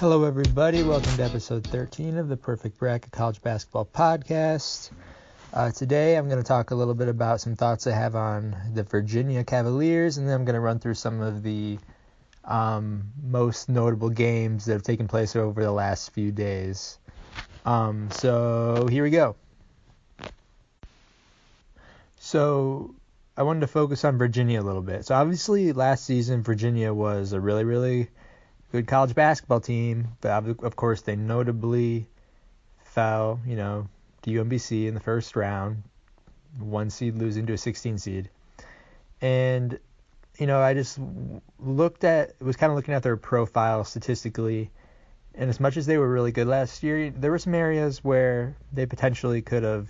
Hello, everybody. Welcome to episode 13 of the Perfect Bracket College Basketball Podcast. Today, I'm going to talk a little bit about some thoughts I have on the Virginia Cavaliers, and then I'm going to run through some of the most notable games that have taken place over the last few days. So here we go. So I wanted to focus on Virginia a little bit. So obviously, last season, Virginia was a really good college basketball team, but of course they notably fell, to UMBC in the first round, 1 seed losing to a 16 seed. And, I just was kind of looking at their profile statistically, and as much as they were really good last year, there were some areas where they potentially could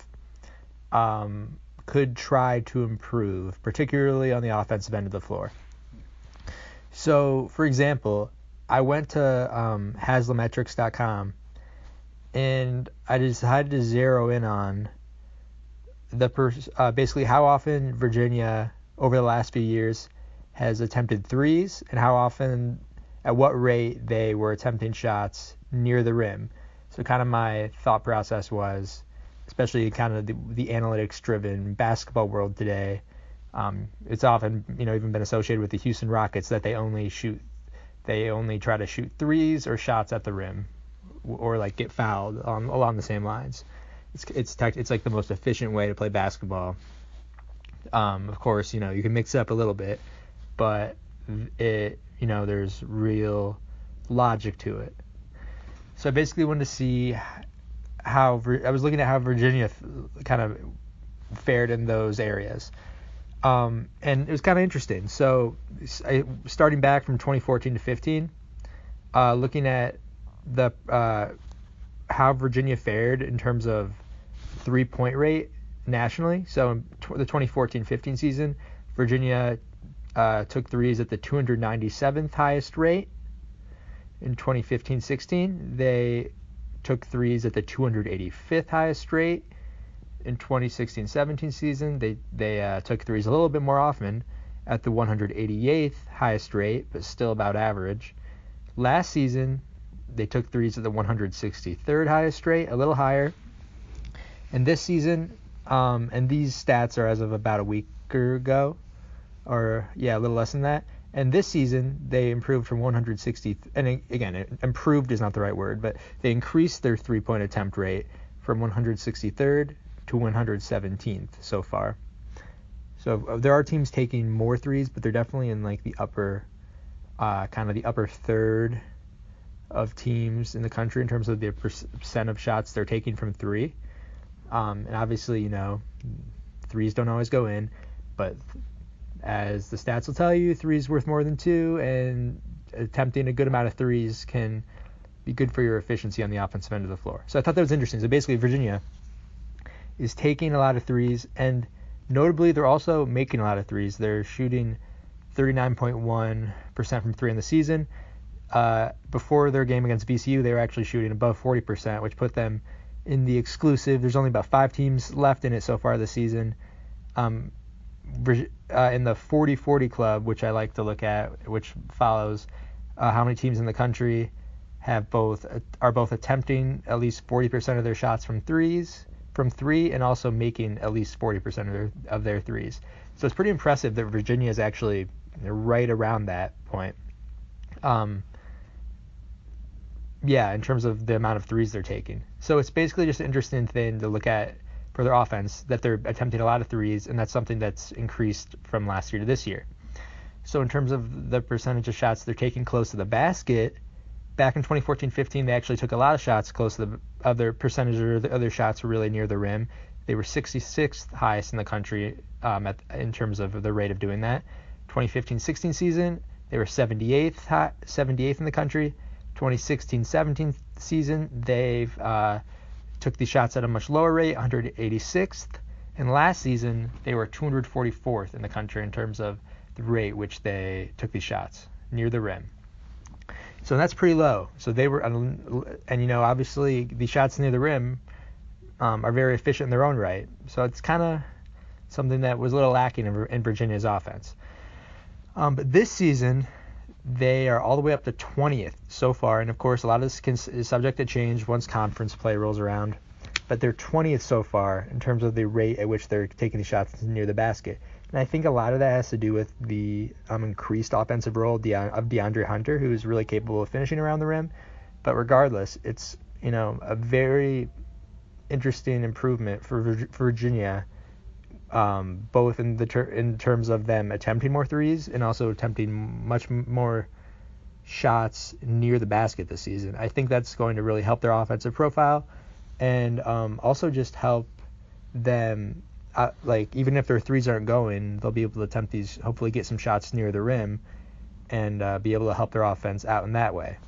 try to improve, particularly on the offensive end of the floor. So, for example, I went to Haslametrics.com, and I decided to zero in on basically how often Virginia over the last few years has attempted threes and at what rate they were attempting shots near the rim. So kind of my thought process was, especially kind of the analytics-driven basketball world today, it's often even been associated with the Houston Rockets that they only try to shoot threes or shots at the rim, or like get fouled along the same lines. It's like the most efficient way to play basketball. Of course, you can mix it up a little bit, but there's real logic to it. So I basically wanted to see I was looking at how Virginia kind of fared in those areas. And it was kind of interesting. So starting back from 2014 to 15, looking at how Virginia fared in terms of 3-point rate nationally. So in the 2014-15 season, Virginia took threes at the 297th highest rate. In 2015-16, they took threes at the 285th highest rate. In 2016-17 season, they took threes a little bit more often at the 188th highest rate, but still about average. Last season, they took threes at the 163rd highest rate, a little higher. And this season, and these stats are as of about a week ago, a little less than that. And this season, they improved from 160, and again, improved is not the right word, but they increased their three-point attempt rate from 163rd to 117th so far. So there are teams taking more threes, but they're definitely in like the upper third of teams in the country in terms of the percent of shots they're taking from three. And obviously, threes don't always go in, but as the stats will tell you, threes worth more than two, and attempting a good amount of threes can be good for your efficiency on the offensive end of the floor. So I thought that was interesting. So basically, Virginia is taking a lot of threes, and notably, they're also making a lot of threes. They're shooting 39.1% from three in the season. Before their game against VCU, they were actually shooting above 40%, which put them in the exclusive. There's only about 5 teams left in it so far this season. In the 40-40 club, which I like to look at, which follows how many teams in the country are both attempting at least 40% of their shots from three, and also making at least 40% of their threes. So it's pretty impressive that Virginia is actually right around that point. In terms of the amount of threes they're taking. So it's basically just an interesting thing to look at for their offense, that they're attempting a lot of threes, and that's something that's increased from last year to this year. So in terms of the percentage of shots they're taking close to the basket, back in 2014-15, they actually took a lot of shots close to the other percentage, or the other shots were really near the rim. They were 66th highest in the country in terms of the rate of doing that. 2015-16 season, they were 78th in the country. 2016-17 season, they've took these shots at a much lower rate, 186th. And last season, they were 244th in the country in terms of the rate which they took these shots near the rim. So that's pretty low. So they were, and obviously the shots near the rim are very efficient in their own right. So it's kind of something that was a little lacking in Virginia's offense. But this season, They are all the way up to 20th so far, and of course a lot of this is subject to change once conference play rolls around. But they're 20th so far in terms of the rate at which they're taking the shots near the basket. And I think a lot of that has to do with the increased offensive role of DeAndre Hunter, who is really capable of finishing around the rim. But regardless, it's a very interesting improvement for Virginia, both in terms of them attempting more threes and also attempting much more shots near the basket this season. I think that's going to really help their offensive profile, and also just help them, even if their threes aren't going, they'll be able to attempt these, hopefully get some shots near the rim, and be able to help their offense out in that way.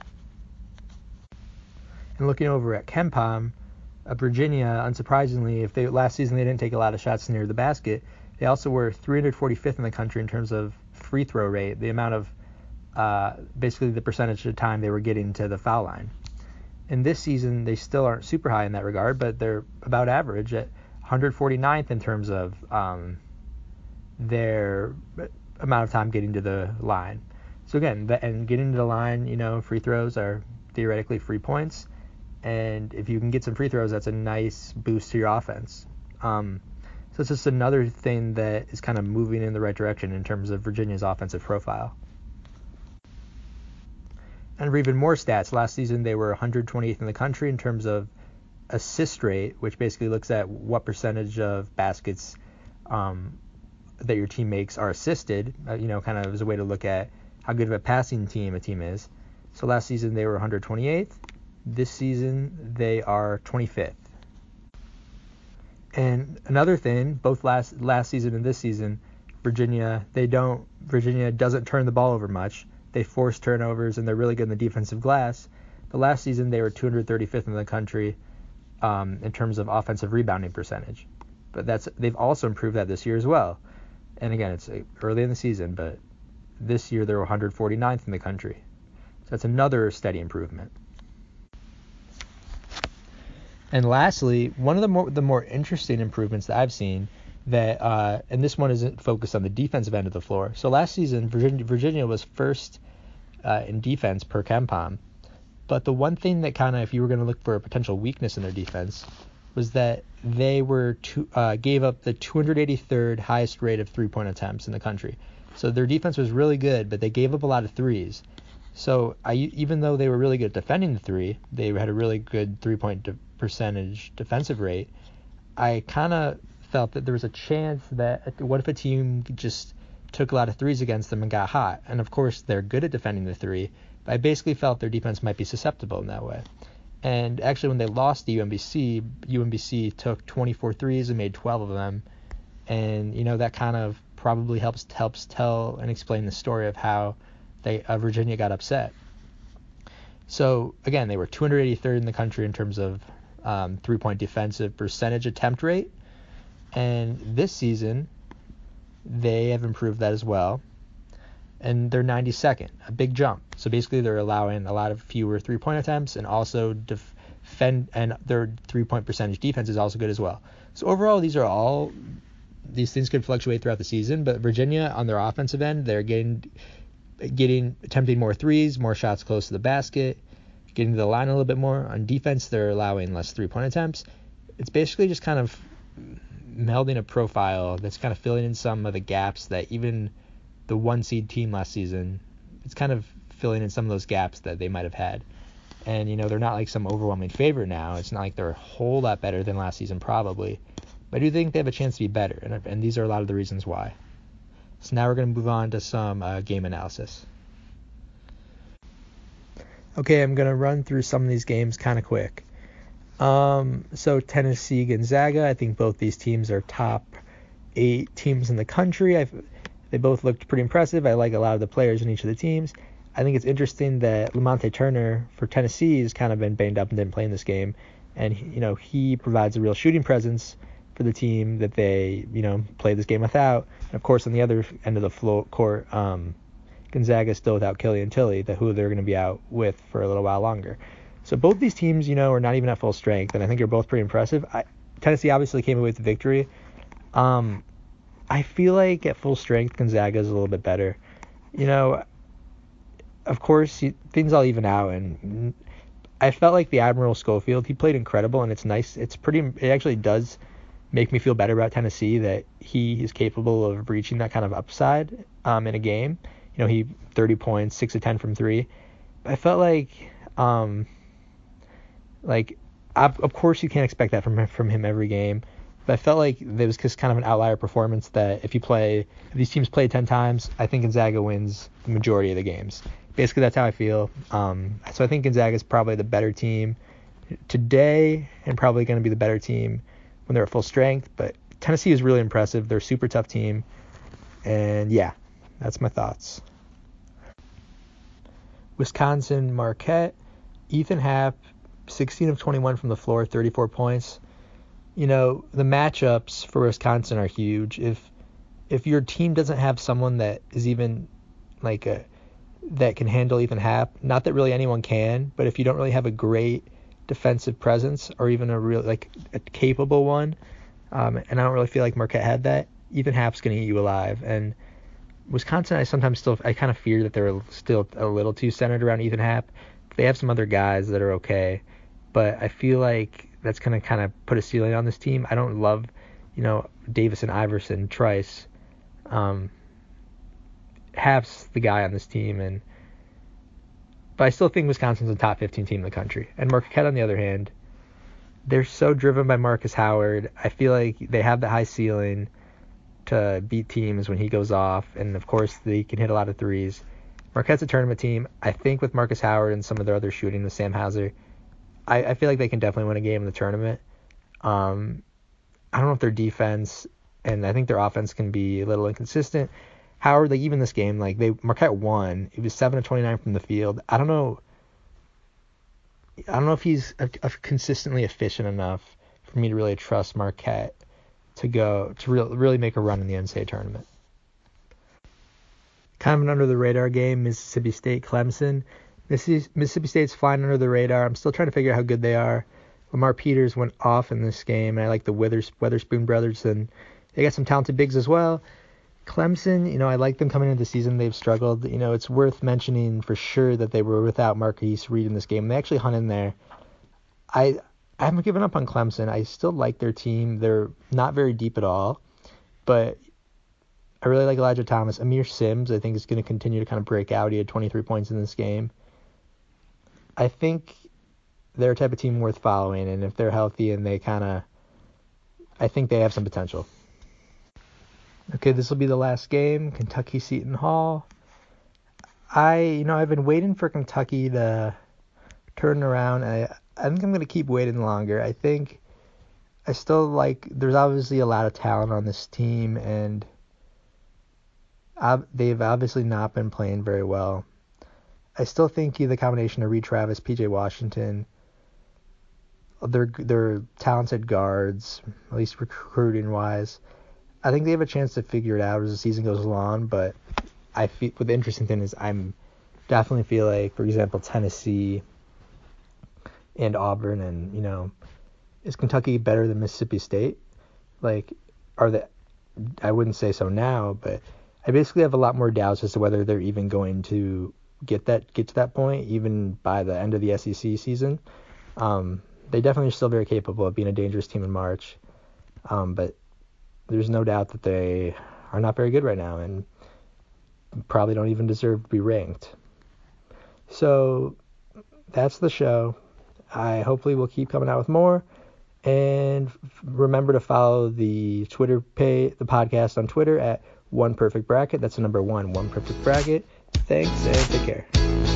And looking over at KenPom, Virginia, unsurprisingly, last season they didn't take a lot of shots near the basket, they also were 345th in the country in terms of free throw rate, the amount of, basically the percentage of time they were getting to the foul line. And this season, they still aren't super high in that regard, but they're about average at 149th in terms of their amount of time getting to the line. So again, and getting to the line, free throws are theoretically free points. And if you can get some free throws, that's a nice boost to your offense. So it's just another thing that is kind of moving in the right direction in terms of Virginia's offensive profile. And for even more stats, last season they were 128th in the country in terms of assist rate, which basically looks at what percentage of baskets that your team makes are assisted, kind of as a way to look at how good of a passing team a team is. So last season they were 128th. This season they are 25th. And another thing, both last season and this season, Virginia doesn't turn the ball over much. They force turnovers, and they're really good in the defensive glass. But last season, they were 235th in the country in terms of offensive rebounding percentage. But they've also improved that this year as well. And again, it's early in the season, but this year they're 149th in the country. So that's another steady improvement. And lastly, one of the more interesting improvements that I've seen, that and this one isn't focused on the defensive end of the floor. So last season, Virginia was first in defense per KenPom. But the one thing that kind of, if you were going to look for a potential weakness in their defense, was that they gave up the 283rd highest rate of three-point attempts in the country. So their defense was really good, but they gave up a lot of threes. So even though they were really good at defending the three, they had a really good three-point percentage defensive rate, I kind of felt that there was a chance that what if a team just took a lot of threes against them and got hot? And of course, they're good at defending the three, but I basically felt their defense might be susceptible in that way. And actually, when they lost to UMBC took 24 threes and made 12 of them. And, that kind of probably helps tell and explain the story of how Virginia got upset. So, again, they were 283rd in the country in terms of three-point defensive percentage attempt rate. And this season, they have improved that as well. And they're 92nd, a big jump. So basically they're allowing a lot of fewer three-point attempts, and also defend, and their three-point percentage defense is also good as well. So overall, these things could fluctuate throughout the season, but Virginia on their offensive end, they're attempting more threes, more shots close to the basket, getting to the line a little bit more. On defense, they're allowing less three-point attempts. It's basically just kind of melding a profile that's kind of filling in some of the gaps that even the one seed team last season, it's kind of filling in some of those gaps that they might have had. And, they're not like some overwhelming favorite now. It's not like they're a whole lot better than last season probably. But I do think they have a chance to be better, and these are a lot of the reasons why. So now we're going to move on to some game analysis. Okay, I'm going to run through some of these games kind of quick. So Tennessee, Gonzaga, I think both these teams are top 8 teams in the country. They both looked pretty impressive. I like a lot of the players in each of the teams. I think it's interesting that Lamonte Turner for Tennessee has kind of been banged up and didn't play in this game. And, he provides a real shooting presence for the team that they, play this game without. And of course, on the other end of the court, Gonzaga is still without Killian Tilly, who they're going to be out with for a little while longer. So both these teams, are not even at full strength, and I think they're both pretty impressive. Tennessee obviously came away with the victory. I feel like at full strength, Gonzaga is a little bit better. of course, things all even out, and I felt like the Admiral Schofield, he played incredible, and it's nice. It actually does make me feel better about Tennessee that he is capable of reaching that kind of upside in a game. He 30 points, 6 of 10 from 3. I felt like of course you can't expect that from him every game, but I felt like there was just kind of an outlier performance that if these teams play 10 times, I think Gonzaga wins the majority of the games. Basically, that's how I feel. So I think Gonzaga is probably the better team today and probably going to be the better team when they're at full strength. But Tennessee is really impressive. They're a super tough team. And yeah, that's my thoughts. Wisconsin, Marquette, Ethan Happ, 16 of 21 from the floor, 34 points. The matchups for Wisconsin are huge. If your team doesn't have someone that is even that can handle Ethan Happ, not that really anyone can, but if you don't really have a great defensive presence or even a capable one, and I don't really feel like Marquette had that, Ethan Happ's going to eat you alive. And Wisconsin, I kind of fear that they're still a little too centered around Ethan Happ. They have some other guys that are okay, but I feel like that's going to kind of put a ceiling on this team. I don't love, Davison, Iverson, Trice. Happ's the guy on this team, but I still think Wisconsin's a top 15 team in the country. And Marquette, on the other hand, they're so driven by Marcus Howard. I feel like they have the high ceiling to beat teams when he goes off, and of course they can hit a lot of threes. Marquette's a tournament team. I think with Marcus Howard and some of their other shooting, with Sam Hauser, I feel like they can definitely win a game in the tournament. I don't know if their defense, and I think their offense can be a little inconsistent. Howard, even this game, Marquette won. It was 7 of 29 from the field. I don't know if he's consistently efficient enough for me to really trust Marquette to really make a run in the NCAA tournament. Kind of an under the radar game, Mississippi State, Clemson. Mississippi State's flying under the radar. I'm still trying to figure out how good they are. Lamar Peters went off in this game, and I like the Weatherspoon brothers, and they got some talented bigs as well. Clemson, I like them coming into the season. They've struggled. It's worth mentioning for sure that they were without Marquise Reed in this game. They actually hung in there. I haven't given up on Clemson. I still like their team. They're not very deep at all, but I really like Elijah Thomas. Amir Sims, I think, is going to continue to kind of break out. He had 23 points in this game. I think they're a type of team worth following, and if they're healthy and I think they have some potential. Okay, this will be the last game, Kentucky Seton Hall. I've been waiting for Kentucky to turn around. I think I'm going to keep waiting longer. I think I still there's obviously a lot of talent on this team, and they've obviously not been playing very well. I still think the combination of Reed Travis, PJ Washington, they're talented guards, at least recruiting-wise. I think they have a chance to figure it out as the season goes along, but I feel the interesting thing is I'm definitely feel like, for example, Tennessee and Auburn, and is Kentucky better than Mississippi State? I wouldn't say so now, but I basically have a lot more doubts as to whether they're even going to get to that point, even by the end of the SEC season. They definitely are still very capable of being a dangerous team in March, but there's no doubt that they are not very good right now and probably don't even deserve to be ranked. So that's the show. I hopefully will keep coming out with more. And remember to follow the Twitter page, the podcast on Twitter at One Perfect Bracket. That's the number 1, One Perfect Bracket. Thanks and take care.